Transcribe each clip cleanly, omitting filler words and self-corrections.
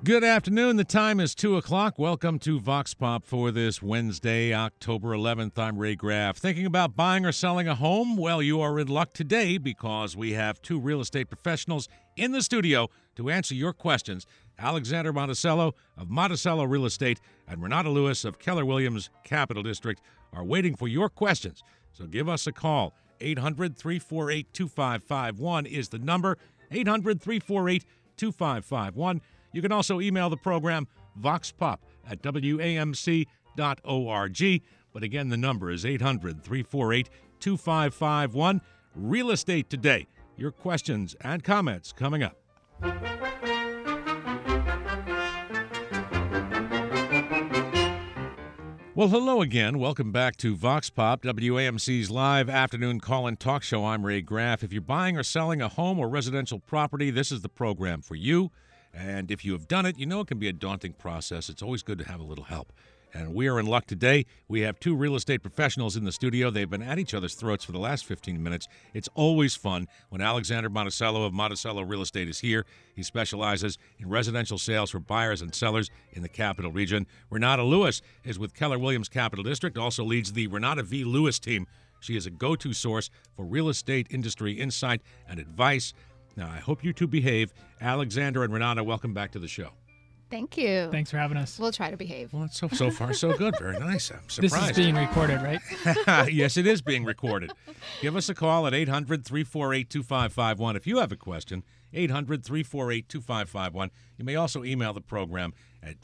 Good afternoon. The time is 2 o'clock. Welcome to Vox Pop for this Wednesday, October 11th. I'm Ray Graff. Thinking about buying or selling a home? Well, you are in luck today because we have two real estate professionals in the studio to answer your questions. Alexander Monticello of Monticello Real Estate and Renata Lewis of Keller Williams Capital District are waiting for your questions. So give us a call. 800-348-2551 is the number. 800-348-2551. You can also email the program voxpop@wamc.org. But again, the number is 800-348-2551. Real Estate Today. Your questions and comments coming up. Well, hello again. Welcome back to Vox Pop, WAMC's live afternoon call-in talk show. I'm Ray Graff. If you're buying or selling a home or residential property, this is the program for you. And if you have done it, you know it can be a daunting process. It's always good to have a little help. And we are in luck today. We have two real estate professionals in the studio. They've been at each other's throats for the last 15 minutes. It's always fun when Alexander Monticello of Monticello Real Estate is here. He specializes in residential sales for buyers and sellers in the Capital Region. Renata Lewis is with Keller Williams Capital District, also leads the Renata V. Lewis team. She is a go-to source for real estate industry insight and advice. Now, I hope you two behave. Alexander and Renata, welcome back to the show. Thank you. Thanks for having us. We'll try to behave. Well, so far, so good. Very nice. I'm surprised. This is being recorded, right? Yes, it is being recorded. Give us a call at 800-348-2551 if you have a question. 800-348-2551. You may also email the program at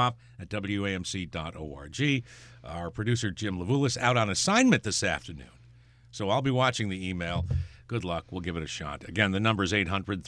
voxpop@wamc.org. Our producer, Jim Levulis, out on assignment this afternoon. So I'll be watching the email. Good luck. We'll give it a shot. Again, the number is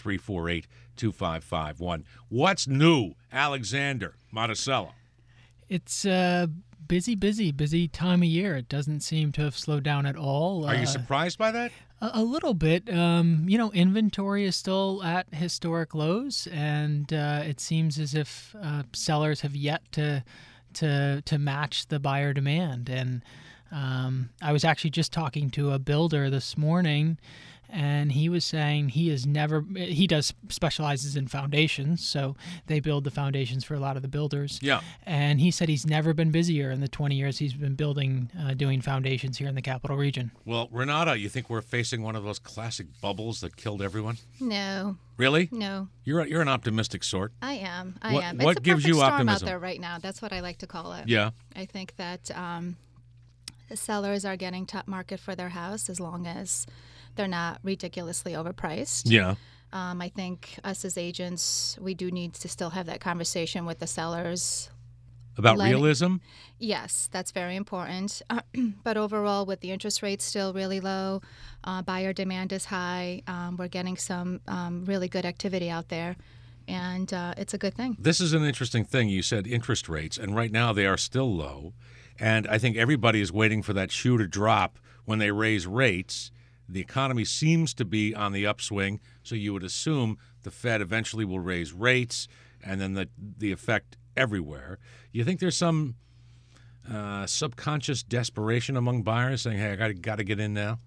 800-348-2551. What's new, Alexander Monticello? It's a busy time of year. It doesn't seem to have slowed down at all. Are you surprised by that? A little bit. Inventory is still at historic lows, and it seems as if sellers have yet to match the buyer demand. And I was actually just talking to a builder this morning, and he was saying he specializes in foundations, so they build the foundations for a lot of the builders. Yeah. And he said he's never been busier in the 20 years he's been doing foundations here in the Capital Region. Well, Renata, you think we're facing one of those classic bubbles that killed everyone? No. Really? No. You're an optimistic sort. I am. What gives you optimism? It's a perfect storm out there right now. That's what I like to call it. Yeah. I think that the sellers are getting top market for their house as long as they're not ridiculously overpriced. Yeah. I think us as agents, we do need to still have that conversation with the sellers. About realism? Yes, that's very important. But overall, with the interest rates still really low, buyer demand is high, we're getting some really good activity out there. And it's a good thing. This is an interesting thing. You said interest rates, and right now they are still low. And I think everybody is waiting for that shoe to drop when they raise rates. The economy seems to be on the upswing, so you would assume the Fed eventually will raise rates, and then the effect everywhere. You think there's some subconscious desperation among buyers saying, hey, I got to get in now?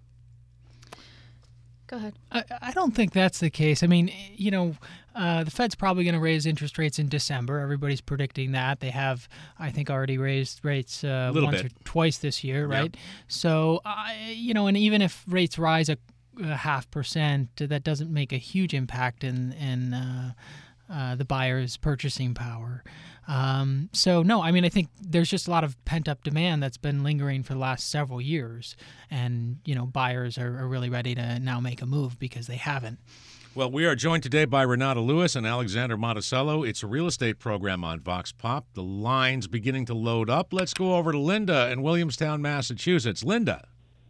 Go ahead. I don't think that's the case. I mean, the Fed's probably going to raise interest rates in December. Everybody's predicting that. They have, I think, already raised rates once or twice this year, right? Yep. So, and even if rates rise a 0.5%, that doesn't make a huge impact in the buyer's purchasing power. So, no, I mean, I think there's just a lot of pent-up demand that's been lingering for the last several years. And, buyers are really ready to now make a move because they haven't. Well, we are joined today by Renata Lewis and Alexander Monticello. It's a real estate program on Vox Pop. The line's beginning to load up. Let's go over to Linda in Williamstown, Massachusetts. Linda.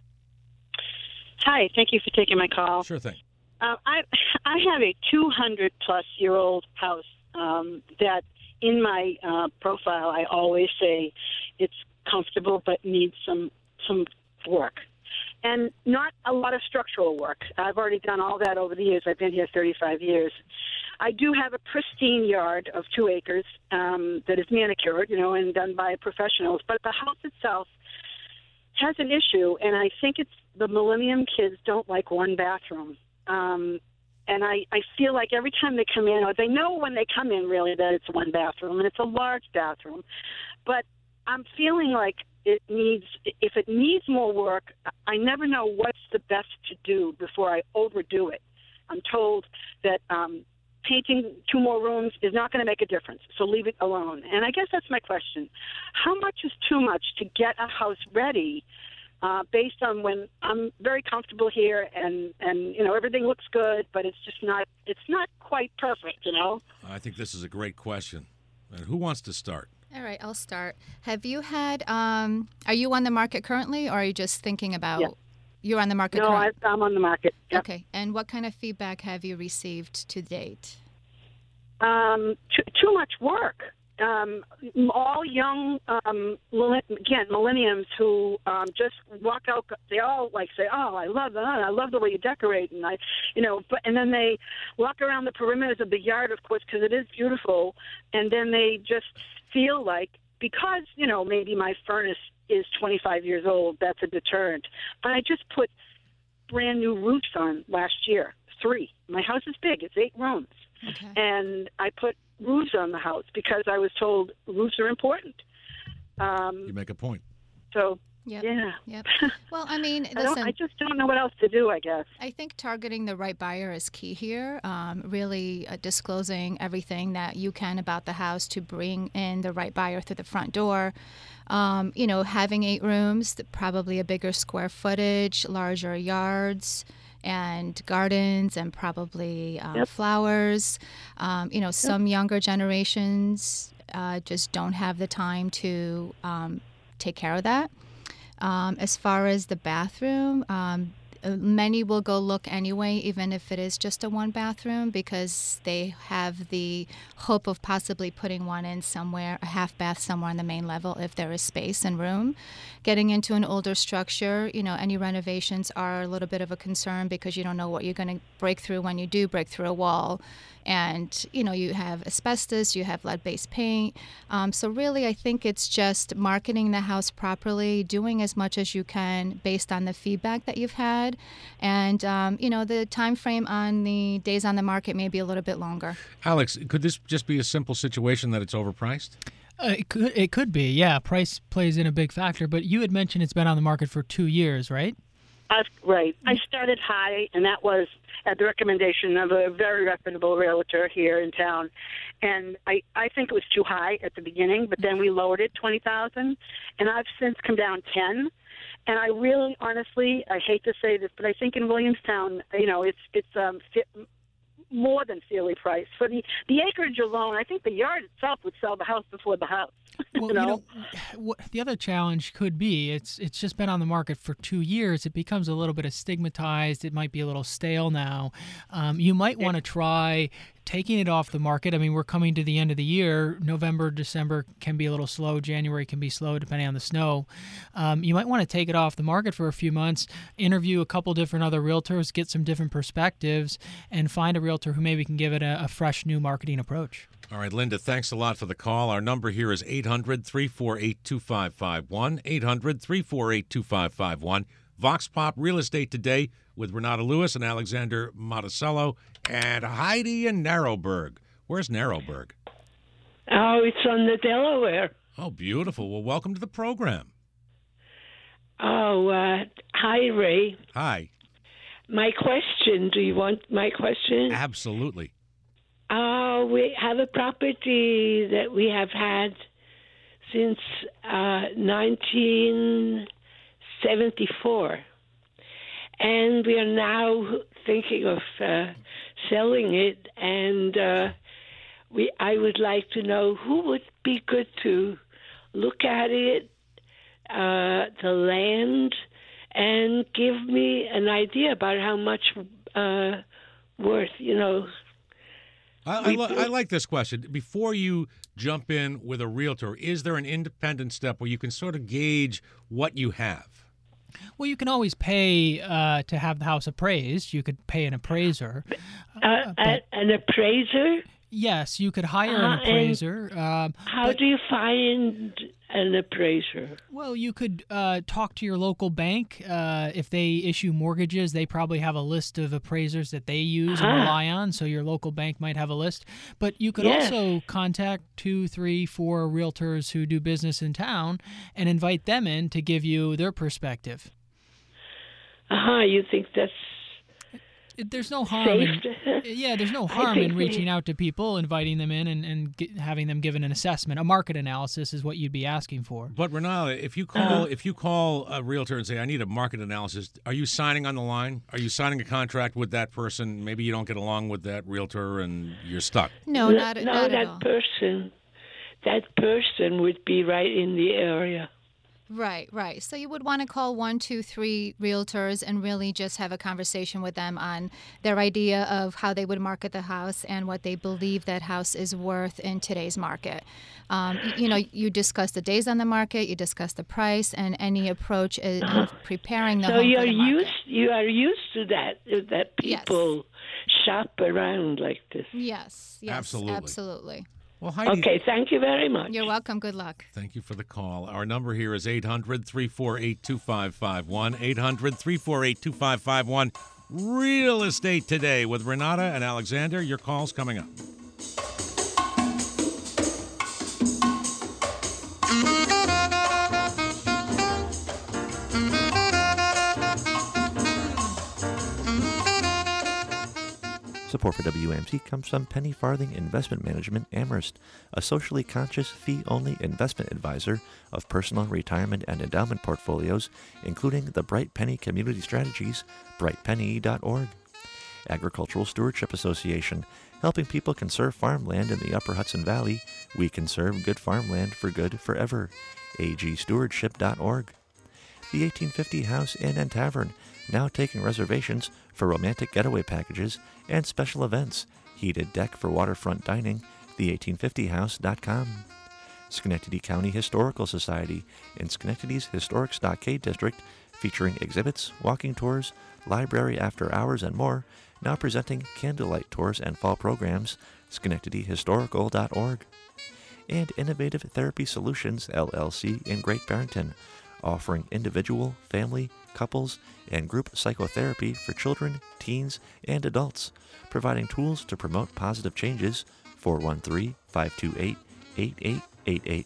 Hi, thank you for taking my call. Sure thing. I have a 200-plus-year-old house that in my profile I always say it's comfortable but needs some work. And not a lot of structural work. I've already done all that over the years. I've been here 35 years. I do have a pristine yard of 2 acres that is manicured, and done by professionals. But the house itself has an issue, and I think it's the millennium kids don't like one bathroom. And I feel like every time they come in, or they know when they come in really that it's one bathroom, and it's a large bathroom. But I'm feeling like if it needs more work, I never know what's the best to do before I overdo it. I'm told that painting 2 more rooms is not going to make a difference, so leave it alone. And I guess that's my question. How much is too much to get a house ready based on when I'm very comfortable here and everything looks good, but it's not quite perfect, I think this is a great question. And who wants to start? All right, I'll start. Have you had, are you on the market currently, or are you just thinking about, Yeah. You're on the market No, currently? I'm on the market. Yep. Okay, and what kind of feedback have you received to date? Too much work. All young, millenniums who just walk out. They all say, "Oh, I love the way you decorate," and and then they walk around the perimeters of the yard, of course, because it is beautiful, and then they just feel like because maybe my furnace is 25 years old, that's a deterrent. But I just put brand new roofs on last year, 3. My house is big; it's 8 rooms. Okay. And I put roofs on the house because I was told roofs are important. You make a point. So, Yep. yeah. Yep. Well, I mean, listen. I just don't know what else to do, I guess. I think targeting the right buyer is key here. Really disclosing everything that you can about the house to bring in the right buyer through the front door. Having 8 rooms, probably a bigger square footage, larger yards, and gardens, and probably flowers. Some younger generations just don't have the time to take care of that. As far as the bathroom, many will go look anyway, even if it is just a 1 bathroom, because they have the hope of possibly putting one in somewhere, a half bath somewhere on the main level if there is space and room. Getting into an older structure, any renovations are a little bit of a concern because you don't know what you're going to break through when you do break through a wall. And, you have asbestos, you have lead-based paint. So really, I think it's just marketing the house properly, doing as much as you can based on the feedback that you've had. And, the time frame on the days on the market may be a little bit longer. Alex, could this just be a simple situation that it's overpriced? It could be, yeah. Price plays in a big factor. But you had mentioned it's been on the market for 2 years, right? Right. I started high, and that was at the recommendation of a very reputable realtor here in town. And I think it was too high at the beginning, but then we lowered it $20,000, and I've since come down 10. And I really, honestly, I hate to say this, but I think in Williamstown, it's more than fairly priced. For the acreage alone, I think the yard itself would sell the house before the house. Well, the other challenge could be it's just been on the market for 2 years. It becomes a little bit stigmatized. It might be a little stale now. You might want to try taking it off the market. I mean, we're coming to the end of the year. November, December can be a little slow. January can be slow depending on the snow. You might want to take it off the market for a few months, interview a couple different other realtors, get some different perspectives, and find a realtor who maybe can give it a fresh new marketing approach. All right, Linda, thanks a lot for the call. Our number here is 800-348-2551, 800-348-2551. Vox Pop Real Estate Today with Renata Lewis and Alexander Monticello and Heidi in Narrowburg. Where's Narrowburg? Oh, it's on the Delaware. Oh, beautiful. Well, welcome to the program. Oh, hi, Ray. Hi. My question, do you want my question? Absolutely. We have a property that we have had since 1974. And we are now thinking of selling it. And I would like to know who would be good to look at it, the land, and give me an idea about how much worth, I like this question. Before you jump in with a realtor, is there an independent step where you can sort of gauge what you have? Well, you can always pay to have the house appraised. You could pay an appraiser. An appraiser? Yes, you could hire an appraiser. How do you find an appraiser? Well, you could talk to your local bank. If they issue mortgages, they probably have a list of appraisers that they use and rely on, so your local bank might have a list. But you could also contact 2, 3, 4 realtors who do business in town and invite them in to give you their perspective. You think that's there's no harm there's no harm in reaching out to people, inviting them in, and having them given an assessment. A market analysis is what you'd be asking for. But Renata, if you call a realtor and say, I need a market analysis, are you signing on the line? Are you signing a contract with that person? Maybe you don't get along with that realtor and you're stuck. No, not at all. That person would be right in the area. Right. So you would want to call 1, 2, 3 realtors and really just have a conversation with them on their idea of how they would market the house and what they believe that house is worth in today's market. You discuss the days on the market, you discuss the price, and any approach of preparing the home for the market. You are used to that people shop around like this. Yes, absolutely. Well, Heidi, okay, thank you very much. You're welcome. Good luck. Thank you for the call. Our number here is 800-348-2551. 800-348-2551. Real Estate Today with Renata and Alexander. Your call's coming up. Support for WAMC comes from Penny Farthing Investment Management Amherst, a socially conscious, fee-only investment advisor of personal, retirement, and endowment portfolios, including the Bright Penny Community Strategies, brightpenny.org. Agricultural Stewardship Association, helping people conserve farmland in the Upper Hudson Valley. We conserve good farmland for good forever. agstewardship.org. The 1850 House Inn and Tavern, now taking reservations for romantic getaway packages and special events. Heated deck for waterfront dining, the1850house.com. Schenectady County Historical Society in Schenectady's historic Stockade District, featuring exhibits, walking tours, library after hours, and more, now presenting candlelight tours and fall programs, schenectadyhistorical.org. And Innovative Therapy Solutions, LLC in Great Barrington, offering individual, family, couples, and group psychotherapy for children, teens, and adults, providing tools to promote positive changes. 413-528-8888.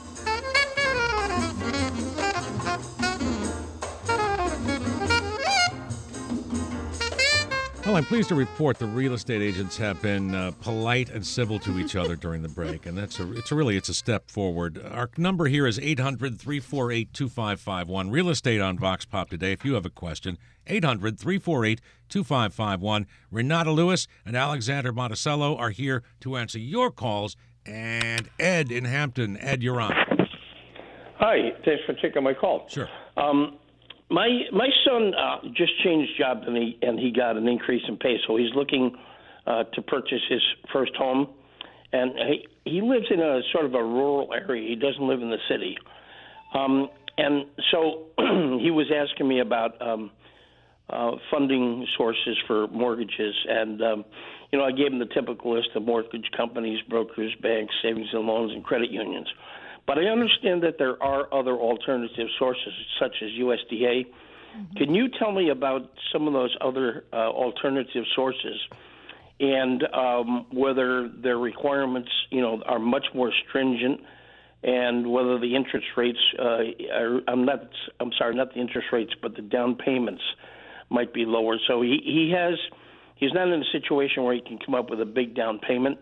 Well, I'm pleased to report the real estate agents have been polite and civil to each other during the break, and it's a step forward. Our number here is 800-348-2551. Real estate on Vox Pop today. If you have a question, 800-348-2551. Renata Lewis and Alexander Monticello are here to answer your calls. And Ed in Hampton. Ed, you're on. Hi. Thanks for taking my call. Sure. My son just changed jobs and he got an increase in pay, so he's looking to purchase his first home, and he lives in a sort of a rural area. He doesn't live in the city, and so he was asking me about funding sources for mortgages, and I gave him the typical list of mortgage companies, brokers, banks, savings and loans, and credit unions. But I understand that there are other alternative sources, such as USDA. Mm-hmm. Can you tell me about some of those other alternative sources and whether their requirements, are much more stringent, and whether the interest rates not the interest rates, but the down payments might be lower. So he's not in a situation where he can come up with a big down payment.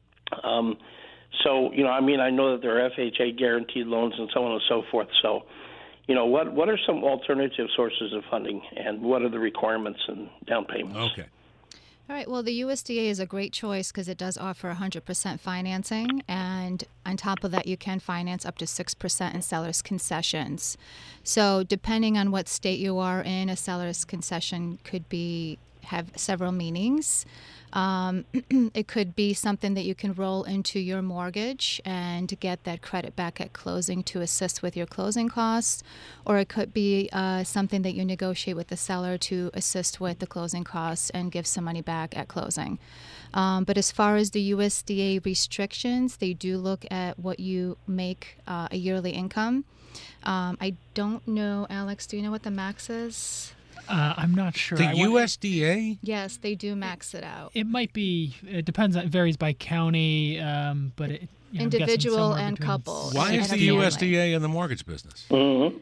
So, I know that there are FHA guaranteed loans and so on and so forth. So, what are some alternative sources of funding, and what are the requirements and down payments? Okay. All right. Well, the USDA is a great choice because it does offer 100% financing. And on top of that, you can finance up to 6% in seller's concessions. So depending on what state you are in, a seller's concession could be have several meanings. It could be something that you can roll into your mortgage and get that credit back at closing to assist with your closing costs, or it could be something that you negotiate with the seller to assist with the closing costs and give some money back at closing. But as far as the USDA restrictions, they do look at what you make a yearly income. I don't know, Alex, do you know what the max is? I'm not sure. The USDA? Yes, they do max it out. It might be. It depends. It varies by county, but individual and couple. Why is the USDA in the mortgage business? Mm-hmm.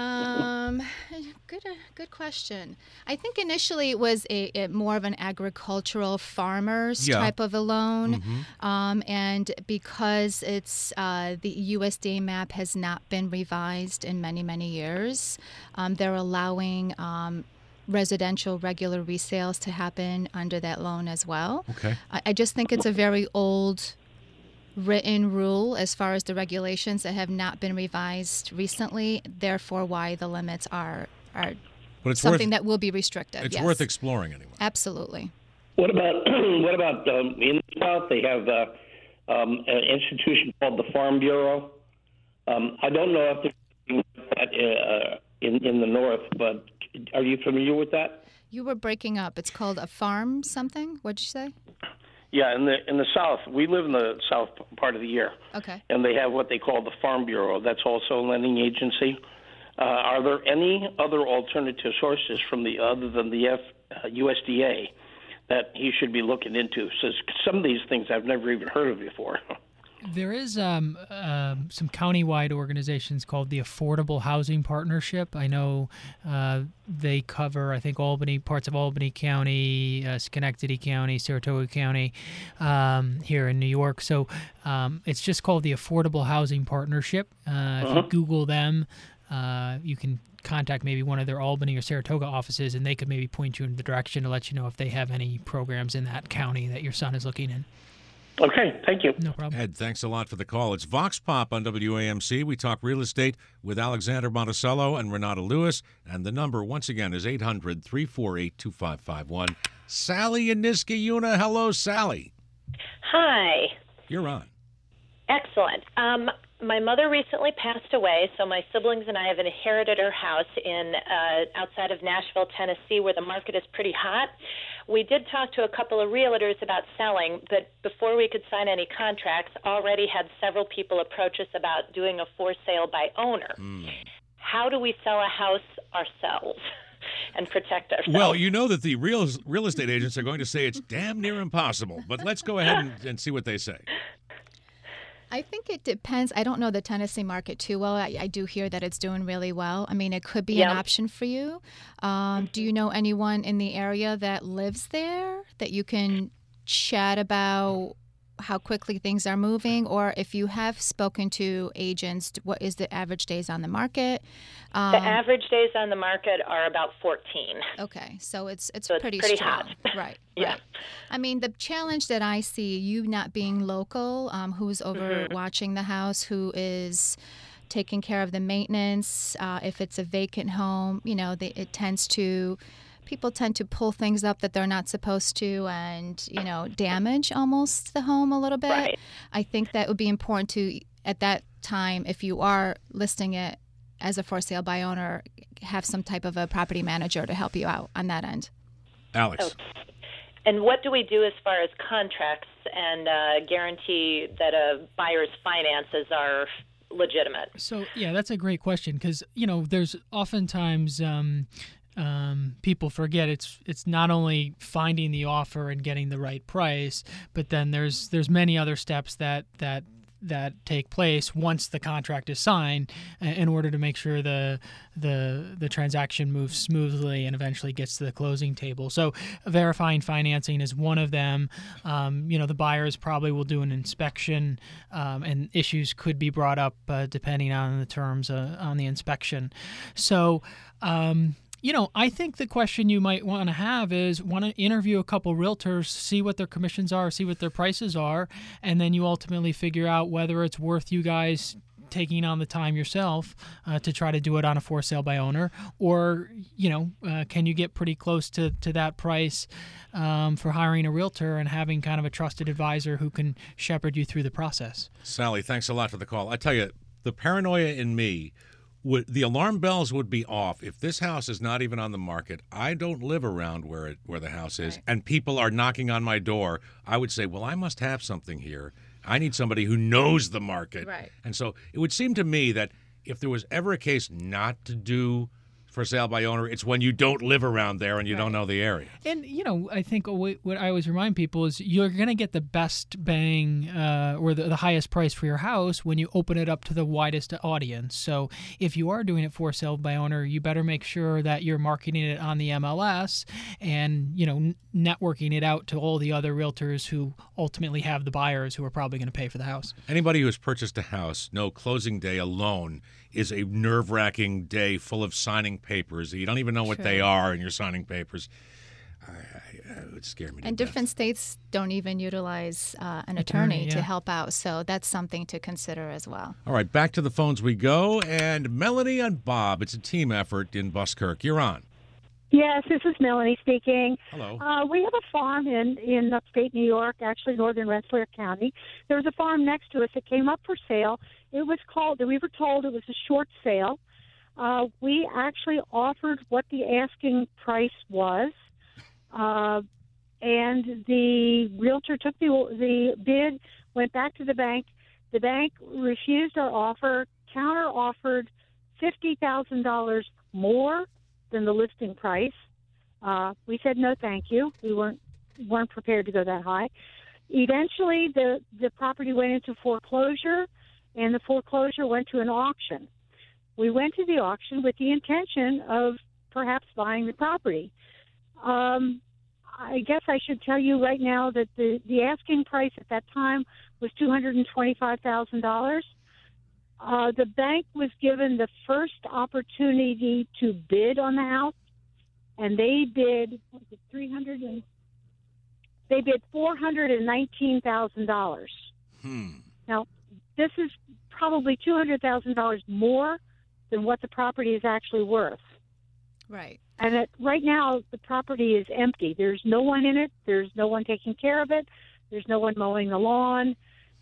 Good question. I think initially it was a more of an agricultural farmers type of a loan, and because it's the USDA map has not been revised in many years, they're allowing residential regular resales to happen under that loan as well. Okay. I just think it's a very old written rule as far as the regulations that have not been revised recently, therefore why the limits are something that will be restricted. It's worth exploring anyway. Absolutely. What about in the South? They have an institution called the Farm Bureau. I don't know if there's that in the North, but are you familiar with that? You were breaking up. It's called a farm something? What did you say? Yeah, in the South. We live in the South part of the year. Okay. And they have what they call the Farm Bureau. That's also a lending agency. Are there any other alternative sources other than the USDA that he should be looking into? So some of these things I've never even heard of before. There is some countywide organizations called the Affordable Housing Partnership. I know they cover, I think, parts of Albany County, Schenectady County, Saratoga County here in New York. So it's just called the Affordable Housing Partnership. If you Google them, you can contact maybe one of their Albany or Saratoga offices, and they could maybe point you in the direction to let you know if they have any programs in that county that your son is looking in. Okay, thank you. No problem. Ed, thanks a lot for the call. It's Vox Pop on WAMC. We talk real estate with Alexander Monticello and Renata Lewis. And the number, once again, is 800-348-2551. Sally in Niskayuna. Hello, Sally. Hi. You're on. Excellent. My mother recently passed away, so my siblings and I have inherited her house in outside of Nashville, Tennessee, where the market is pretty hot. We did talk to a couple of realtors about selling, but before we could sign any contracts, already had several people approach us about doing a for sale by owner. How do we sell a house ourselves and protect ourselves? Well, you know that the real estate agents are going to say it's damn near impossible, but let's go ahead and see what they say. I think it depends. I don't know the Tennessee market too well. I do hear that it's doing really well. I mean, it could be an option for you. Do you know anyone in the area that lives there that you can chat about how quickly things are moving? Or if you have spoken to agents, what is the average days on the market? The average days on the market are about 14. Okay, so it's pretty strong. hot. Right. Yeah. Right. I mean, the challenge that I see, you not being local, who's over watching the house, who is taking care of the maintenance, if it's a vacant home, people tend to pull things up that they're not supposed to and, damage almost the home a little bit. Right. I think that would be important to, at that time, if you are listing it as a for sale by owner, have some type of a property manager to help you out on that end. Alex. Okay. And what do we do as far as contracts and guarantee that a buyer's finances are legitimate? So, yeah, that's a great question because, there's oftentimes people forget it's not only finding the offer and getting the right price, but then there's many other steps that take place once the contract is signed in order to make sure the transaction moves smoothly and eventually gets to the closing table. So verifying financing is one of them. The buyers probably will do an inspection and issues could be brought up depending on the terms on the inspection. So I think the question you might want to have is want to interview a couple realtors, see what their commissions are, see what their prices are, and then you ultimately figure out whether it's worth you guys taking on the time yourself to try to do it on a for sale by owner, or can you get pretty close to that price for hiring a realtor and having kind of a trusted advisor who can shepherd you through the process? Sally, thanks a lot for the call. I tell you, the paranoia in me, the alarm bells would be off if this house is not even on the market. I don't live around where the house is, and people are knocking on my door. I would say, well, I must have something here. I need somebody who knows the market. Right. And so it would seem to me that if there was ever a case not to do for sale by owner, it's when you don't live around there and you don't know the area. And, I think what I always remind people is you're going to get the best bang or the highest price for your house when you open it up to the widest audience. So if you are doing it for sale by owner, you better make sure that you're marketing it on the MLS and, networking it out to all the other realtors who ultimately have the buyers who are probably going to pay for the house. Anybody who has purchased a house, closing day alone is a nerve-wracking day full of signing papers. You don't even know what they are, and you're signing papers. It would scare me to And death. different states don't even utilize an attorney to help out, so that's something to consider as well. All right, back to the phones we go. And Melanie and Bob, it's a team effort in Buskirk. You're on. Yes, this is Melanie speaking. Hello. We have a farm in upstate New York, actually northern Rensselaer County. There was a farm next to us that came up for sale. We were told it was a short sale. We actually offered what the asking price was, and the realtor took the bid, went back to the bank. The bank refused our offer, counter-offered $50,000 more than the listing price. We said no, thank you. We weren't prepared to go that high. Eventually, the property went into foreclosure, and the foreclosure went to an auction. We went to the auction with the intention of perhaps buying the property. I guess I should tell you right now that the asking price at that time was $225,000. The bank was given the first opportunity to bid on the house, and they bid $419,000. Now, this is probably $200,000 more than what the property is actually worth. Right. And right now, the property is empty. There's no one in it. There's no one taking care of it. There's no one mowing the lawn.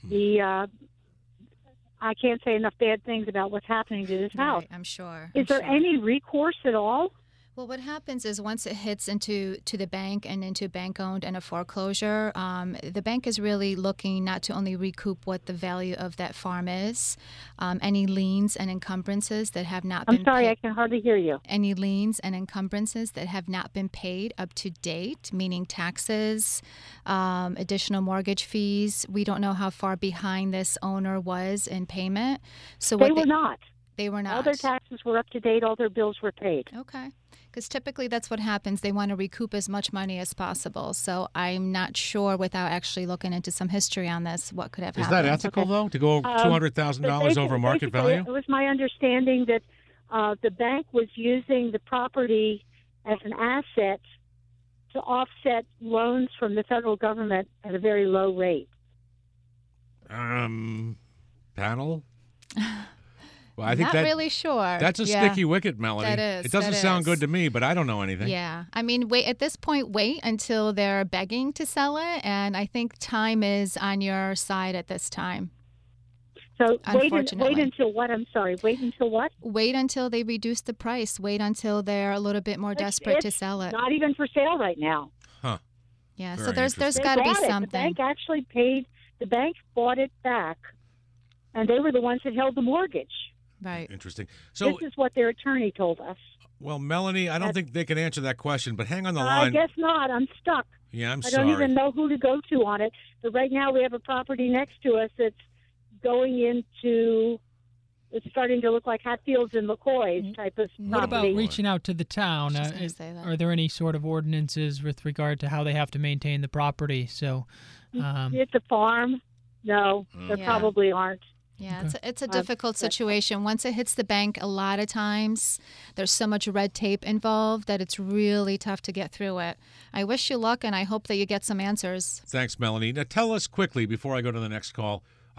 I can't say enough bad things about what's happening to this house. I'm sure. Is there any recourse at all? Well, what happens is once it hits into the bank and into bank-owned and a foreclosure, the bank is really looking not to only recoup what the value of that farm is, any liens and encumbrances that have not been I'm sorry, I can hardly hear you. Any liens and encumbrances that have not been paid up to date, meaning taxes, additional mortgage fees. We don't know how far behind this owner was in payment. So They were not. They were not. All their taxes were up to date. All their bills were paid. Okay. Because typically that's what happens. They want to recoup as much money as possible. So I'm not sure, without actually looking into some history on this, what could have happened. Is that ethical, though, to go $200,000 over market value? It was my understanding that the bank was using the property as an asset to offset loans from the federal government at a very low rate. Panel? Well, I think not really sure. That's a sticky wicket, Melody. That is. It doesn't sound good to me, but I don't know anything. Yeah. I mean, wait until they're begging to sell it, and I think time is on your side at this time. So wait until what? I'm sorry. Wait until what? Wait until they reduce the price. Wait until they're a little bit more desperate to sell it. Not even for sale right now. Huh. Yeah. Very So there's got to be something. The bank actually paid. The bank bought it back, and they were the ones that held the mortgage. Right. Interesting. So this is what their attorney told us. Well, Melanie, I don't think they can answer that question, but hang on the I line. guess not. I'm stuck. Yeah, I don't even know who to go to on it. But right now we have a property next to us that's going into, it's starting to look like Hatfields and McCoy's type of property. What about reaching out to the town? Are there any sort of ordinances with regard to how they have to maintain the property? So, it's a farm. No, there probably aren't. Yeah, it's a difficult situation. Once it hits the bank, a lot of times there's so much red tape involved that it's really tough to get through it. I wish you luck, and I hope that you get some answers. Thanks, Melanie. Now, tell us quickly, before I go to the next call,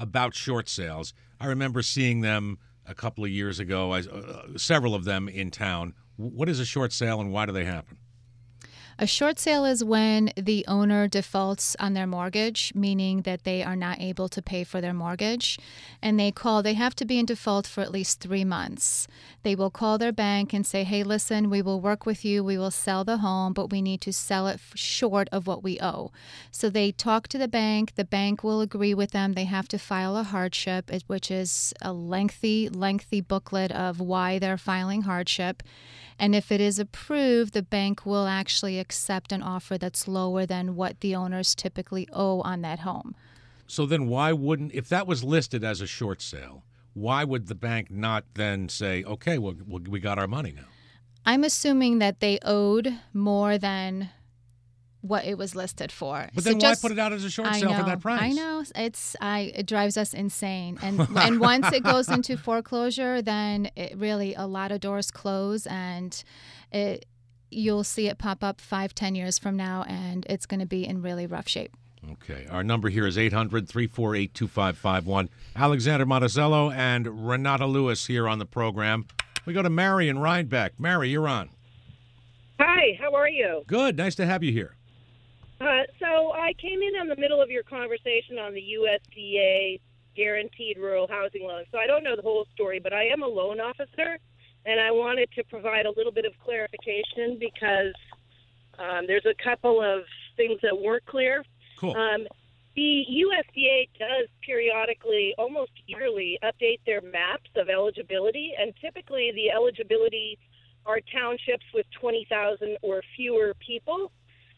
about short sales. I remember seeing them a couple of years ago, several of them in town. What is a short sale and why do they happen? A short sale is when the owner defaults on their mortgage, meaning that they are not able to pay for their mortgage. And they have to be in default for at least 3 months. They will call their bank and say, hey, listen, we will work with you. We will sell the home, but we need to sell it short of what we owe. So they talk to the bank. The bank will agree with them. They have to file a hardship, which is a lengthy booklet of why they're filing hardship. And if it is approved, the bank will actually accept an offer that's lower than what the owners typically owe on that home. So then why wouldn't, if that was listed as a short sale, why would the bank not then say, okay, well, we got our money now? I'm assuming that they owed more than what it was listed for. But then why put it out as a short sale for that price? I know. It drives us insane. And once it goes into foreclosure, then a lot of doors close, and you'll see it pop up 5-10 years from now, and it's going to be in really rough shape. Okay. Our number here is 800-348-2551. Alexander Monticello and Renata Lewis here on the program. We go to Mary in Rhinebeck. Mary, you're on. Hi, how are you? Good. Nice to have you here. So I came in the middle of your conversation on the USDA guaranteed rural housing loan. So I don't know the whole story, but I am a loan officer, and I wanted to provide a little bit of clarification because there's a couple of things that weren't clear. Cool. The USDA does periodically, almost yearly, update their maps of eligibility, and typically the eligibility are townships with 20,000 or fewer people.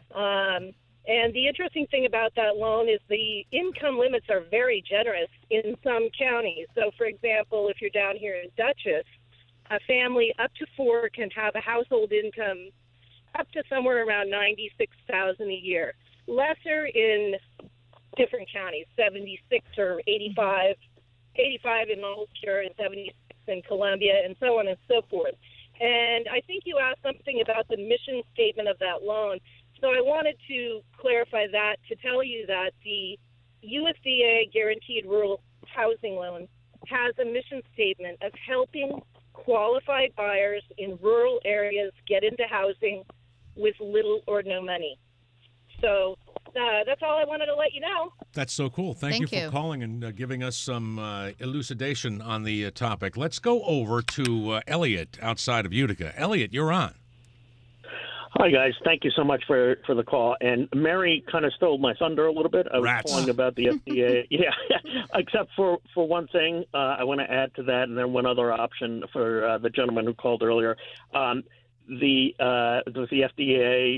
And the interesting thing about that loan is the income limits are very generous in some counties. So, for example, if you're down here in Dutchess, a family up to 4 can have a household income up to somewhere around $96,000 a year. Lesser in different counties, 76 or 85 in Ulster and 76 in Columbia, and so on and so forth. And I think you asked something about the mission statement of that loan. So I wanted to clarify that to tell you that the USDA Guaranteed Rural Housing Loan has a mission statement of helping qualified buyers in rural areas get into housing with little or no money. So that's all I wanted to let you know. That's so cool. Thank you for calling and giving us some elucidation on the topic. Let's go over to Elliot outside of Utica. Elliot, you're on. Hi, guys. Thank you so much for the call. And Mary kind of stole my thunder a little bit. I was calling about the FDA. Yeah, except for one thing. I want to add to that, and then one other option for the gentleman who called earlier. The FDA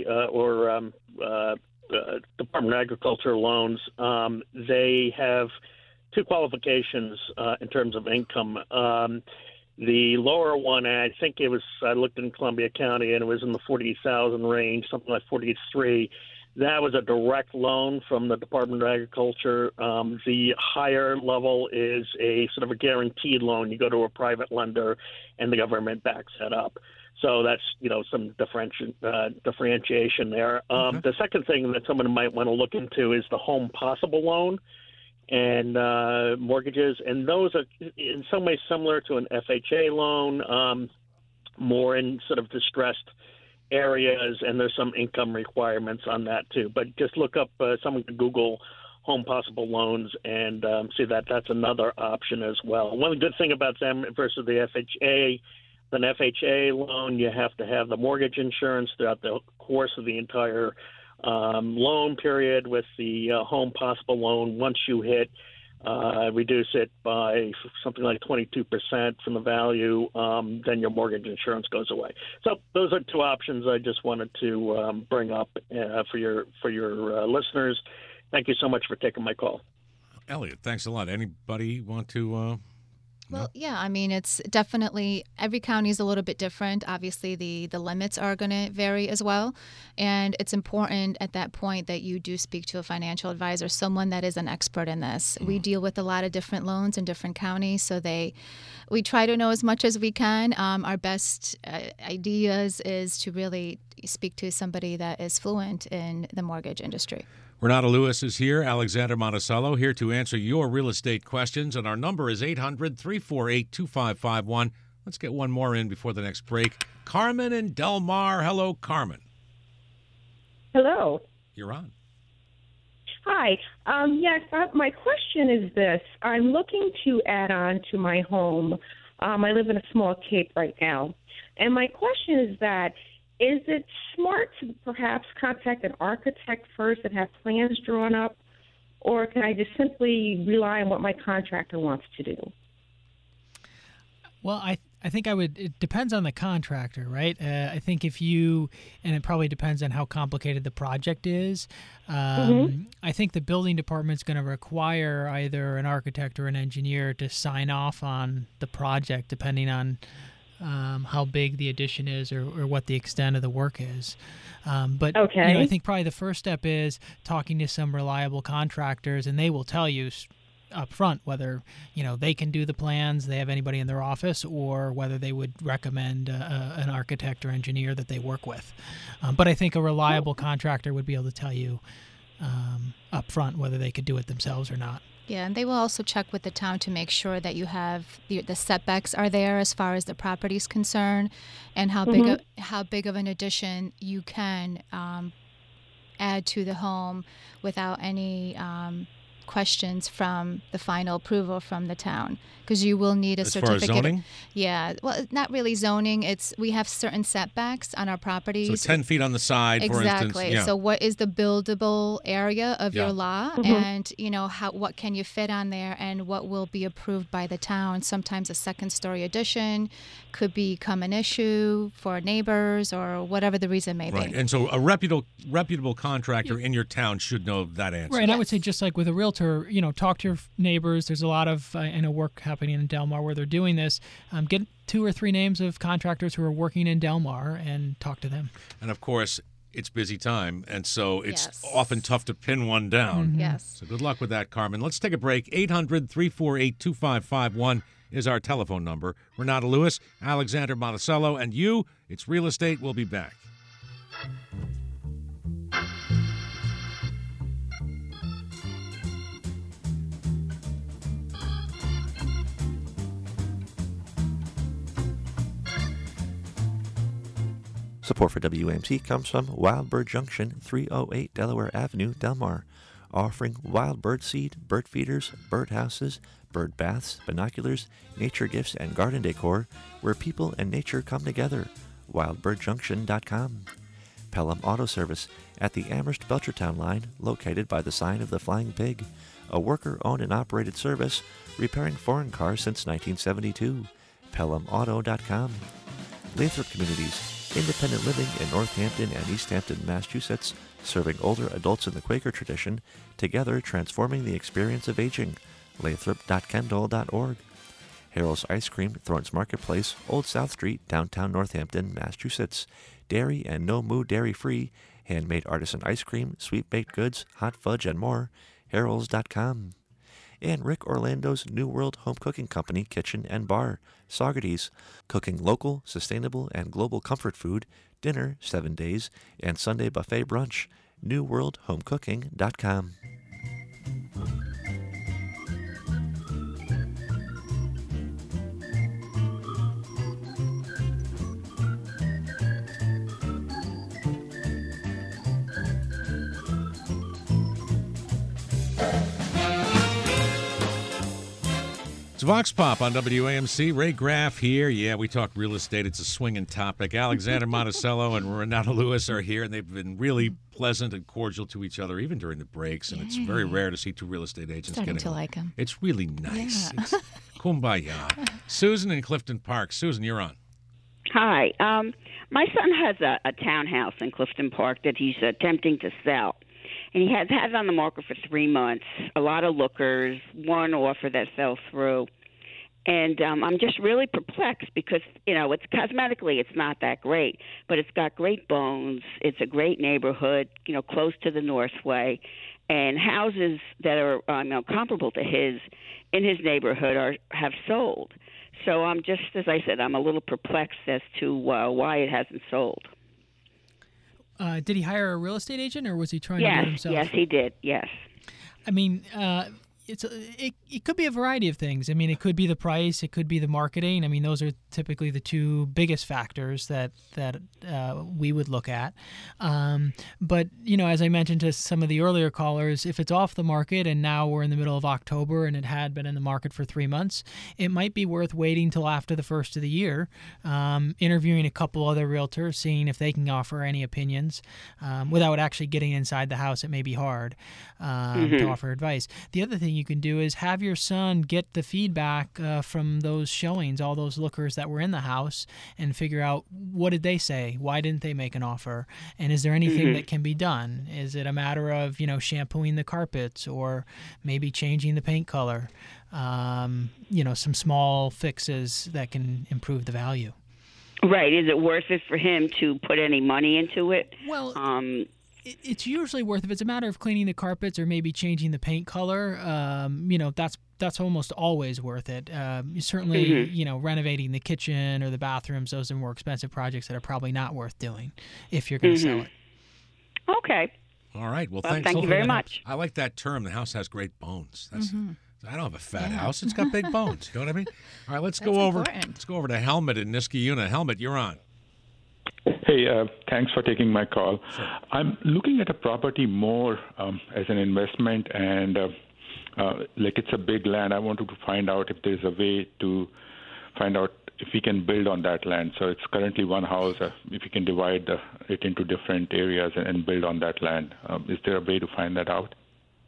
Department of Agriculture loans, they have 2 qualifications in terms of income. The lower one, I looked in Columbia County, and it was in the 40,000 range, something like 43. That was a direct loan from the Department of Agriculture. The higher level is a sort of a guaranteed loan. You go to a private lender, and the government backs that up. So that's, some differentiation there. The second thing that someone might want to look into is the Home Possible loan and mortgages. And those are in some ways similar to an FHA loan, more in sort of distressed areas, and there's some income requirements on that too. But just look up, someone can Google Home Possible loans and see that that's another option as well. One good thing about them versus the FHA, an FHA loan, you have to have the mortgage insurance throughout the course of the entire loan period. With the Home Possible loan, once you hit reduce it by something like 22% from the value, then your mortgage insurance goes away. So those are 2 options I just wanted to bring up for your listeners. Thank you so much for taking my call. Elliot, thanks a lot. Anybody want to... Well, yeah, I mean, it's definitely, every county is a little bit different. Obviously, the limits are going to vary as well. And it's important at that point that you do speak to a financial advisor, someone that is an expert in this. We deal with a lot of different loans in different counties, so we try to know as much as we can. Our best ideas is to really speak to somebody that is fluent in the mortgage industry. Renata Lewis is here. Alexander Monticello here to answer your real estate questions. And our number is 800-348-2551. Let's get one more in before the next break. Carmen in Del Mar. Hello, Carmen. Hello. You're on. Hi. Yes, my question is this. I'm looking to add on to my home. I live in a small cape right now. And my question is that, is it smart to perhaps contact an architect first and have plans drawn up? Or can I just simply rely on what my contractor wants to do? Well, I think it depends on the contractor, right? I think and it probably depends on how complicated the project is. I think the building department's going to require either an architect or an engineer to sign off on the project, depending on how big the addition is or what the extent of the work is. But I think probably the first step is talking to some reliable contractors, and they will tell you up front whether they can do the plans, they have anybody in their office, or whether they would recommend an architect or engineer that they work with. But I think a reliable contractor would be able to tell you up front whether they could do it themselves or not. Yeah, and they will also check with the town to make sure that you have the setbacks are there as far as the property is concerned, and how big of an addition you can add to the home without any questions from the final approval from the town, because you will need a certificate. As far as zoning? Yeah, well, not really zoning. We have certain setbacks on our properties. So 10 feet on the side, for instance. Exactly. Yeah. So what is the buildable area of your lot, and what can you fit on there, and what will be approved by the town? Sometimes a second-story addition could become an issue for neighbors or whatever the reason may be. Right, and so a reputable contractor in your town should know that answer. Right, and I would say just like with a realtor, talk to your neighbors. There's a lot of work happening in Del Mar where they're doing this. Get 2 or 3 names of contractors who are working in Del Mar and talk to them. And of course, it's busy time, and so it's often tough to pin one down. Mm-hmm. Yes. So good luck with that, Carmen. Let's take a break. 800-348-2551 is our telephone number. Renata Lewis, Alexander Monticello, and you. It's Real Estate. We'll be back. Support for WAMC comes from Wild Bird Junction, 308 Delaware Avenue, Del Mar, offering wild bird seed, bird feeders, bird houses, bird baths, binoculars, nature gifts, and garden decor where people and nature come together. WildBirdJunction.com. Pelham Auto Service at the Amherst Belchertown line, located by the sign of the Flying Pig, a worker-owned and operated service repairing foreign cars since 1972. PelhamAuto.com. Lathrop Communities, independent living in Northampton and East Hampton, Massachusetts, serving older adults in the Quaker tradition, together transforming the experience of aging. Lathrop.kendall.org. Harold's Ice Cream, Thorns Marketplace, Old South Street, downtown Northampton, Massachusetts. Dairy and no moo dairy-free, handmade artisan ice cream, sweet baked goods, hot fudge, and more. Harolds.com. And Rick Orlando's New World Home Cooking Company Kitchen and Bar, Saugerties, cooking local, sustainable, and global comfort food, dinner 7 days, and Sunday buffet brunch. NewWorldHomeCooking.com. It's Vox Pop on WAMC. Ray Graff here. Yeah, we talk real estate. It's a swinging topic. Alexander Monticello and Renata Lewis are here, and they've been really pleasant and cordial to each other, even during the breaks. And it's very rare to see 2 real estate agents Starting to like them. It's really nice. Yeah. It's kumbaya. Susan in Clifton Park. Susan, you're on. Hi. My son has a townhouse in Clifton Park that he's attempting to sell. And he has had it on the market for 3 months, a lot of lookers, one offer that fell through. And I'm just really perplexed because, it's cosmetically it's not that great, but it's got great bones. It's a great neighborhood, close to the Northway. And houses that are comparable to his in his neighborhood have sold. So I'm just, as I said, I'm a little perplexed as to why it hasn't sold. Did he hire a real estate agent, or was he trying to do it himself? Yes, he did. Yes. I mean, it could be a variety of things. I mean, it could be the price, it could be the marketing. I mean, those are typically the two biggest factors that we would look at. But as I mentioned to some of the earlier callers, if it's off the market and now we're in the middle of October and it had been in the market for 3 months, it might be worth waiting till after the first of the year, interviewing a couple other realtors, seeing if they can offer any opinions. Without actually getting inside the house, it may be hard to offer advice. The other thing you can do is have your son get the feedback from those showings, all those lookers that were in the house, and figure out, what did they say? Why didn't they make an offer? And is there anything that can be done? Is it a matter of, shampooing the carpets, or maybe changing the paint color? Some small fixes that can improve the value. Right. Is it worth it for him to put any money into it? Well, it's usually worth it. If it's a matter of cleaning the carpets or maybe changing the paint color, that's almost always worth it. Certainly, renovating the kitchen or the bathrooms, those are more expensive projects that are probably not worth doing if you're going to sell it. Okay. All right. Well, thanks. Thank you very much. I like that term. The house has great bones. I don't have a fat house. It's got big bones. You know what I mean? All right. Let's go over to Helmut in Niskayuna. Helmut, you're on. Hey, thanks for taking my call. Sure. I'm looking at a property more as an investment, and it's a big land. I wanted to find out if there's a way to find out if we can build on that land. So it's currently one house. If we can divide it into different areas and build on that land, is there a way to find that out?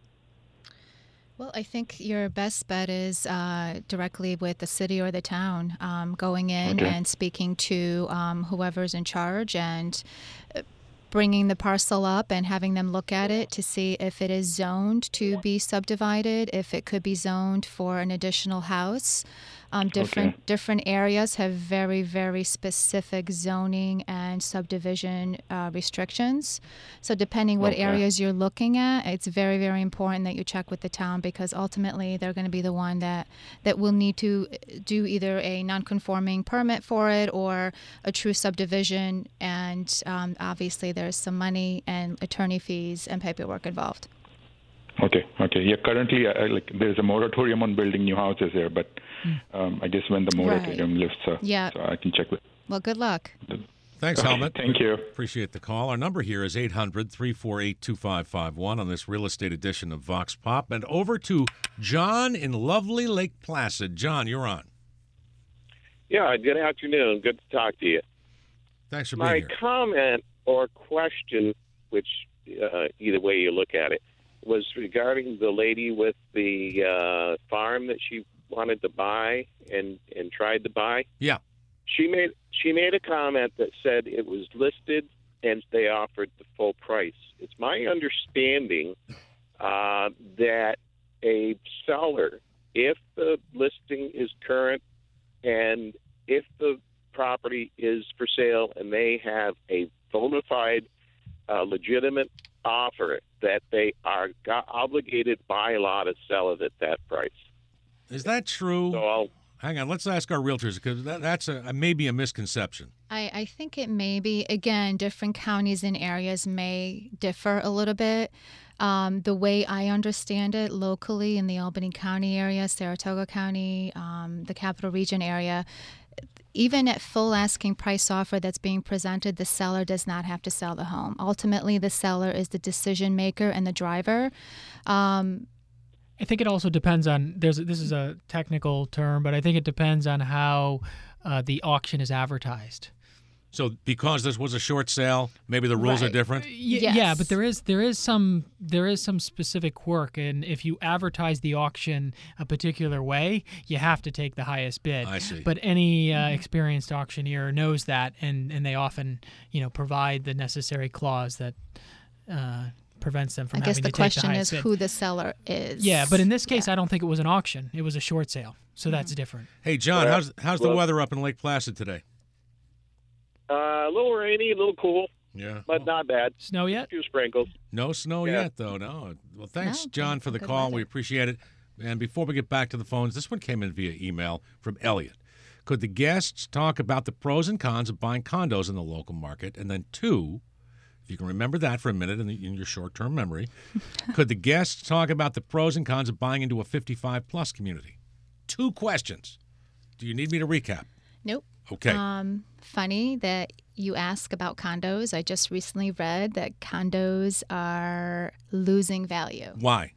Well, I think your best bet is directly with the city or the town, going in and speaking to whoever's in charge and bringing the parcel up and having them look at it to see if it is zoned to be subdivided, if it could be zoned for an additional house. Different areas have very, very specific zoning and subdivision restrictions. So depending what areas you're looking at, it's very, very important that you check with the town, because ultimately they're going to be the one that will need to do either a non-conforming permit for it or a true subdivision. And obviously there's some money and attorney fees and paperwork involved. Okay. Yeah, currently, there's a moratorium on building new houses there, but I guess when the moratorium lifts, so I can check with. Well, good luck. Thanks, Helmut. Thank you. Appreciate the call. Our number here is 800-348-2551 on this real estate edition of Vox Pop. And over to John in lovely Lake Placid. John, you're on. Yeah, good afternoon. Good to talk to you. Thanks for being here. My comment or question, which either way you look at it, was regarding the lady with the farm that she wanted to buy and tried to buy. Yeah. She made a comment that said it was listed and they offered the full price. It's my understanding that a seller, if the listing is current and if the property is for sale and they have a bona fide, legitimate offer, that they are obligated by law to sell it at that price. Is that true? So hang on, let's ask our realtors, because that's maybe a misconception. I think it may be. Again, different counties and areas may differ a little bit. The way I understand it locally in the Albany County area, Saratoga County, the Capital Region area, even at full asking price offer that's being presented, the seller does not have to sell the home. Ultimately, the seller is the decision maker and the driver. I think it also depends on, this is a technical term, but I think it depends on how the auction is advertised. So because this was a short sale, maybe the rules are different? Yes. Yeah, but there is some specific work, and if you advertise the auction a particular way, you have to take the highest bid. I see. But any experienced auctioneer knows that, and they often provide the necessary clause that prevents them from having to take the highest bid. I guess the question is who the seller is. Yeah, but in this case, I don't think it was an auction. It was a short sale, so that's different. Hey, John, how's the weather up in Lake Placid today? A little rainy, a little cool. Yeah. But not bad. Snow yet? A few sprinkles. No snow yet, though, no. Well, thanks, John, for the call. weather. We appreciate it. And before we get back to the phones, this one came in via email from Elliot. Could the guests talk about the pros and cons of buying condos in the local market? And then 2, If you can remember that for a minute in your short-term memory, could the guests talk about the pros and cons of buying into a 55-plus community? 2 questions. Do you need me to recap? Nope. Okay. Funny that you ask about condos. I just recently read that condos are losing value. Why?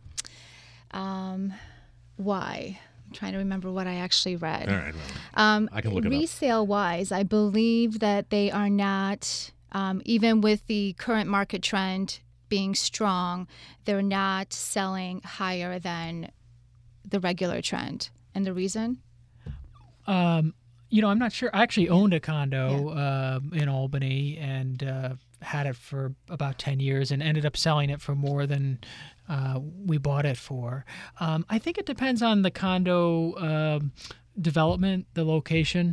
Why? I'm trying to remember what I actually read. All right. Well, I can look it up. Resale-wise, I believe that they are not, even with the current market trend being strong, they're not selling higher than the regular trend. And the reason? I'm not sure. I actually owned a condo in Albany and had it for about 10 years and ended up selling it for more than we bought it for. I think it depends on the condo development, the location.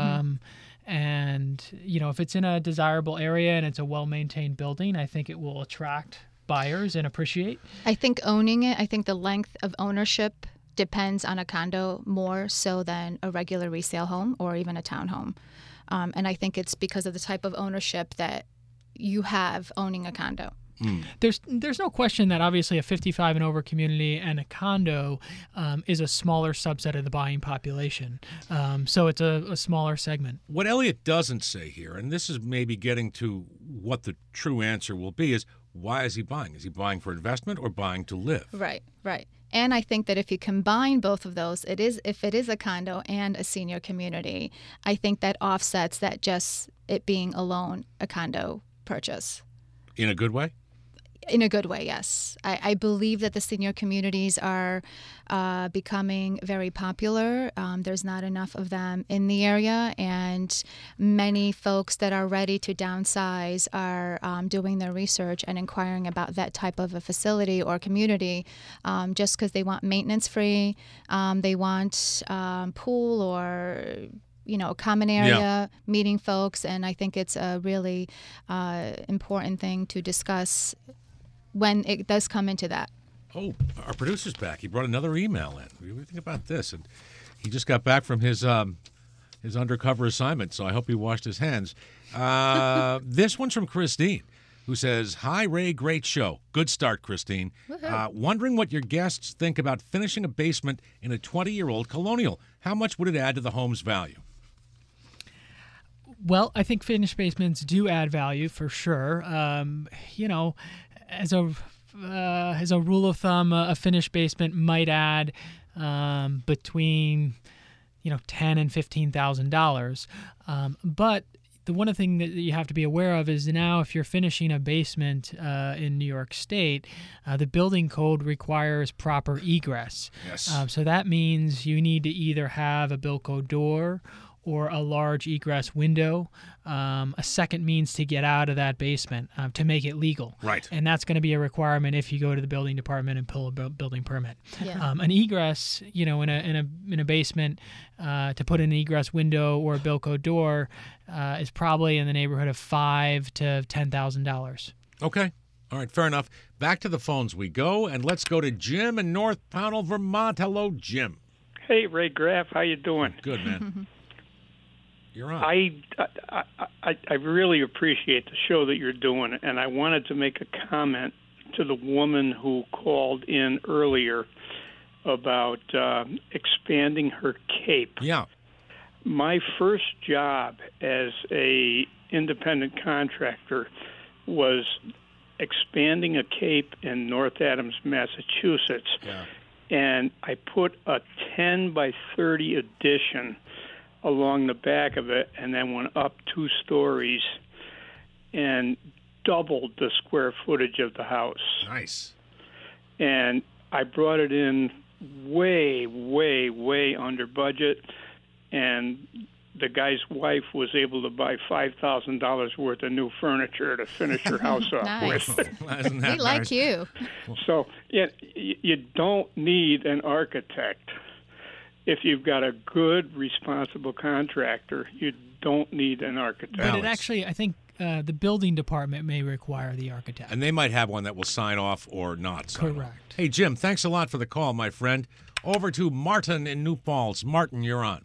And, if it's in a desirable area and it's a well-maintained building, I think it will attract buyers and appreciate. I think the length of ownership depends on a condo more so than a regular resale home or even a townhome. And I think it's because of the type of ownership that you have owning a condo. There's no question that obviously a 55 and over community and a condo is a smaller subset of the buying population. So it's a smaller segment. What Elliot doesn't say here, and this is maybe getting to what the true answer will be, is why is he buying? Is he buying for investment or buying to live? Right. And I think that if you combine both of those, if it is a condo and a senior community, I think that offsets that just it being alone a condo purchase. In a good way? In a good way, yes. I believe that the senior communities are becoming very popular. There's not enough of them in the area, and many folks that are ready to downsize are doing their research and inquiring about that type of a facility or community just because they want maintenance-free. They want pool or a common area, meeting folks, and I think it's a really important thing to discuss when it does come into that. Oh, our producer's back. He brought another email in. What do you think about this? And he just got back from his undercover assignment, so I hope he washed his hands. This one's from Christine, who says, "Hi, Ray, great show. Good start, Christine. Wondering what your guests think about finishing a basement in a 20-year-old colonial. How much would it add to the home's value?" Well, I think finished basements do add value for sure. As a rule of thumb, a finished basement might add between $10,000 and $15,000. But the one thing that you have to be aware of is now if you're finishing a basement in New York State, the building code requires proper egress. Yes. So that means you need to either have a Bilco door or a large egress window, a second means to get out of that basement to make it legal. Right. And that's going to be a requirement if you go to the building department and pull a building permit. Yeah. An egress, in a basement, to put in an egress window or a Bilco door is probably in the neighborhood of $5,000 to $10,000. Okay. All right, fair enough. Back to the phones we go, and let's go to Jim in North Pownell, Vermont. Hello, Jim. Hey, Ray Graff, how you doing? Good, man. You're on. I really appreciate the show that you're doing, and I wanted to make a comment to the woman who called in earlier about expanding her cape. Yeah. My first job as a independent contractor was expanding a cape in North Adams, Massachusetts. Yeah. And I put a 10 by 30 addition along the back of it, and then went up 2 stories and doubled the square footage of the house. Nice. And I brought it in way, way, way under budget, and the guy's wife was able to buy $5,000 worth of new furniture to finish her house up Nice. with. We like you. So you don't need an architect. If you've got a good, responsible contractor, you don't need an architect. But it actually, I think the building department may require the architect. And they might have one that will sign off or not sign Correct. off. Hey, Jim, thanks a lot for the call, my friend. Over to Martin in New Falls. Martin, you're on.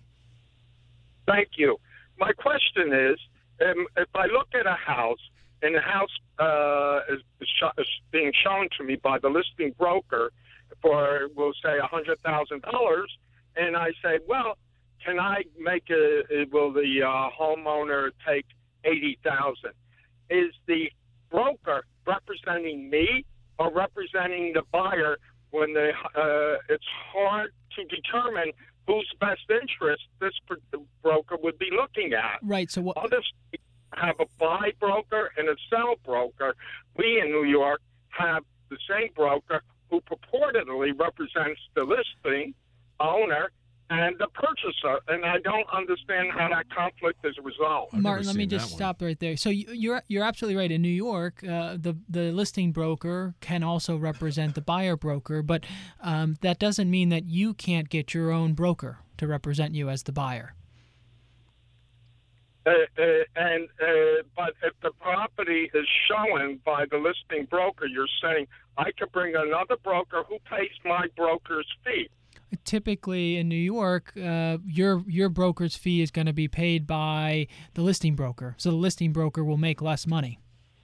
Thank you. My question is, if I look at a house and the house is being shown to me by the listing broker for, we'll say, $100,000, and I say, well, can I will the homeowner take $80,000? Is the broker representing me or representing the buyer when it's hard to determine whose best interest this broker would be looking at? Right. So what? Others have a buy broker and a sell broker. We in New York have the same broker who purportedly represents the listing owner and the purchaser, and I don't understand how that conflict is resolved. Martin, let me just stop right there. So you're absolutely right. In New York, the listing broker can also represent the buyer broker, but that doesn't mean that you can't get your own broker to represent you as the buyer. But if the property is shown by the listing broker, you're saying I could bring another broker who pays my broker's fee. Typically in New York, your broker's fee is going to be paid by the listing broker, so the listing broker will make less money.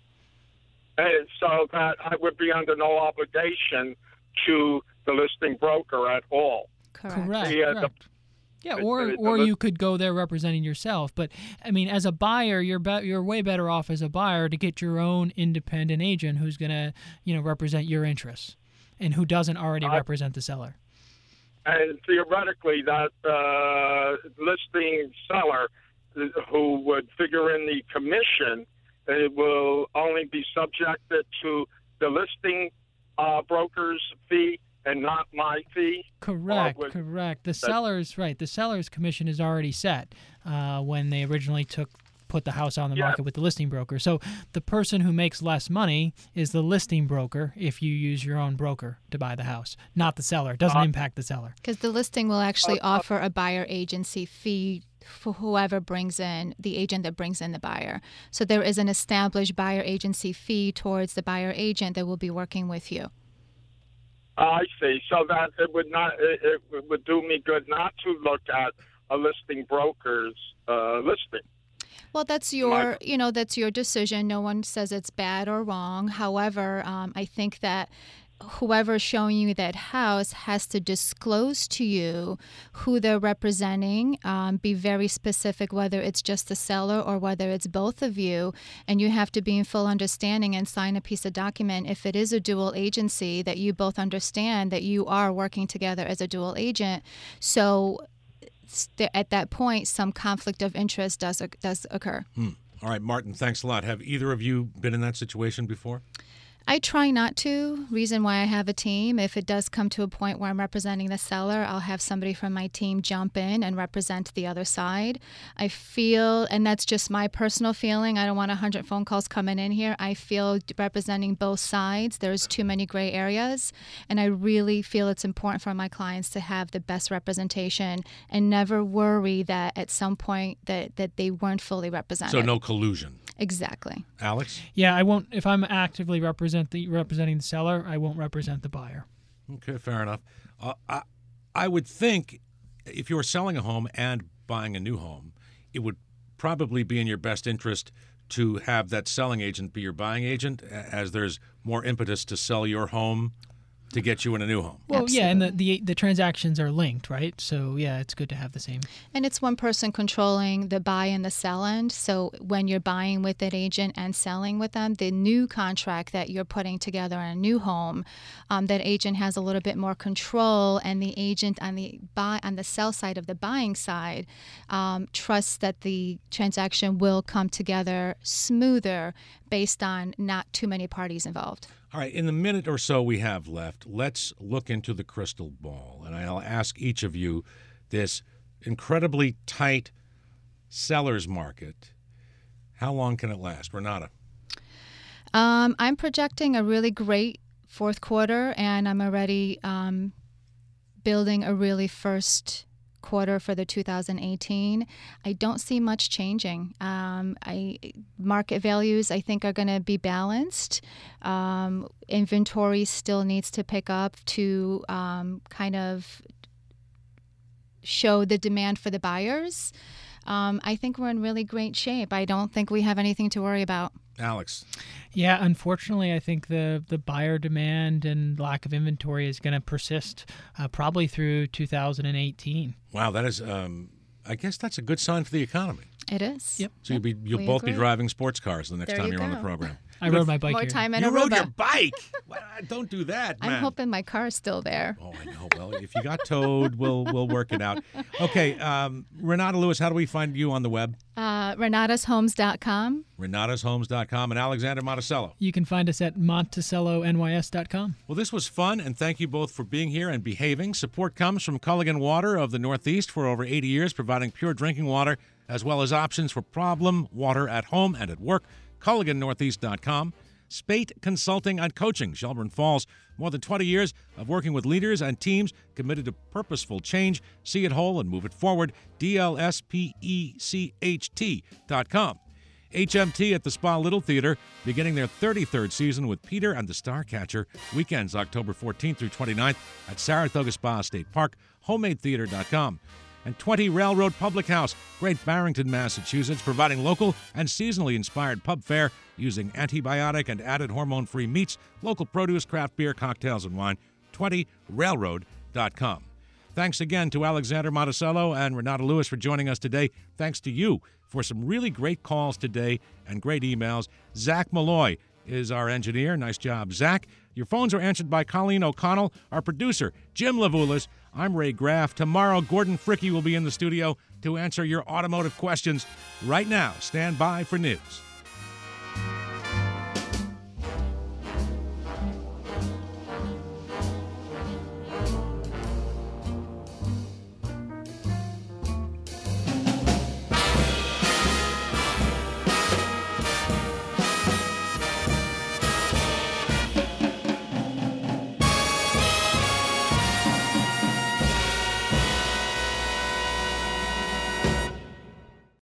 And so that I would be under no obligation to the listing broker at all. Correct. Yeah, or you could go there representing yourself. But I mean, as a buyer, you're way better off as a buyer to get your own independent agent who's going to represent your interests, and who doesn't already represent the seller. And theoretically, that listing seller who would figure in the commission will only be subjected to the listing broker's fee and not my fee. Correct. The seller's commission is already set when they originally put the house on the market with the listing broker. So the person who makes less money is the listing broker if you use your own broker to buy the house, not the seller. It doesn't impact the seller. Because the listing will actually offer a buyer agency fee for whoever brings in, the agent that brings in the buyer. So there is an established buyer agency fee towards the buyer agent that will be working with you. I see. So that it would do me good not to look at a listing broker's listing. Well, that's your decision. No one says it's bad or wrong. However, I think that whoever's showing you that house has to disclose to you who they're representing, be very specific whether it's just the seller or whether it's both of you, and you have to be in full understanding and sign a piece of document if it is a dual agency that you both understand that you are working together as a dual agent. So at that point, some conflict of interest does occur. All right, Martin, thanks a lot. Have either of you been in that situation before? I try not to. Reason why I have a team. If it does come to a point where I'm representing the seller, I'll have somebody from my team jump in and represent the other side. I feel, and that's just my personal feeling, I don't want 100 phone calls coming in here. I feel representing both sides, there's too many gray areas, and I really feel it's important for my clients to have the best representation and never worry that at some point that they weren't fully represented. So no collusion. Exactly. Alex? Yeah, I won't. If I'm actively representing the seller, I won't represent the buyer. Okay, fair enough. I would think if you were selling a home and buying a new home, it would probably be in your best interest to have that selling agent be your buying agent, as there's more impetus to sell your home to get you in a new home. Well, absolutely. Yeah, and the transactions are linked, right? So, yeah, it's good to have the same. And it's one person controlling the buy and the sell end. So when you're buying with that agent and selling with them, the new contract that you're putting together in a new home, that agent has a little bit more control, and the agent on the sell side of the buying side trusts that the transaction will come together smoother based on not too many parties involved. All right, in the minute or so we have left, let's look into the crystal ball. And I'll ask each of you this incredibly tight seller's market. How long can it last? Renata? I'm projecting a really great fourth quarter, and I'm already building a really first quarter for the 2018. I don't see much changing. Market values, I think, are going to be balanced. Inventory still needs to pick up to kind of show the demand for the buyers. I think we're in really great shape. I don't think we have anything to worry about. Alex. Yeah, unfortunately, I think the buyer demand and lack of inventory is going to persist probably through 2018. Wow, that is, I guess that's a good sign for the economy. It is. Yep. So you'll both be driving sports cars the next There time you you're on the go. program. I rode my bike More here. time in You rode Aruba. your bike? Well, don't do that, man. I'm hoping my car is still there. Oh, I know. Well, if you got towed, we'll work it out. Okay, Renata Lewis, how do we find you on the web? RenatasHomes.com. RenatasHomes.com and Alexander Monticello. You can find us at MonticelloNYS.com. Well, this was fun, and thank you both for being here and behaving. Support comes from Culligan Water of the Northeast for over 80 years, providing pure drinking water as well as options for problem water at home and at work. CulliganNortheast.com. Spate Consulting and Coaching, Shelburne Falls. More than 20 years of working with leaders and teams committed to purposeful change. See it whole and move it forward. DLSPECHT.com. HMT at the Spa Little Theater, beginning their 33rd season with Peter and the Starcatcher. Weekends, October 14th through 29th at Saratoga Spa State Park. HomemadeTheater.com. And 20 Railroad Public House, Great Barrington, Massachusetts, providing local and seasonally inspired pub fare using antibiotic and added hormone-free meats, local produce, craft beer, cocktails, and wine. 20railroad.com. Thanks again to Alexander Monticello and Renata Lewis for joining us today. Thanks to you for some really great calls today and great emails. Zach Malloy is our engineer. Nice job, Zach. Your phones are answered by Colleen O'Connell. Our producer, Jim Levulis. I'm Ray Graff. Tomorrow, Gordon Fricke will be in the studio to answer your automotive questions. Right now, stand by for news.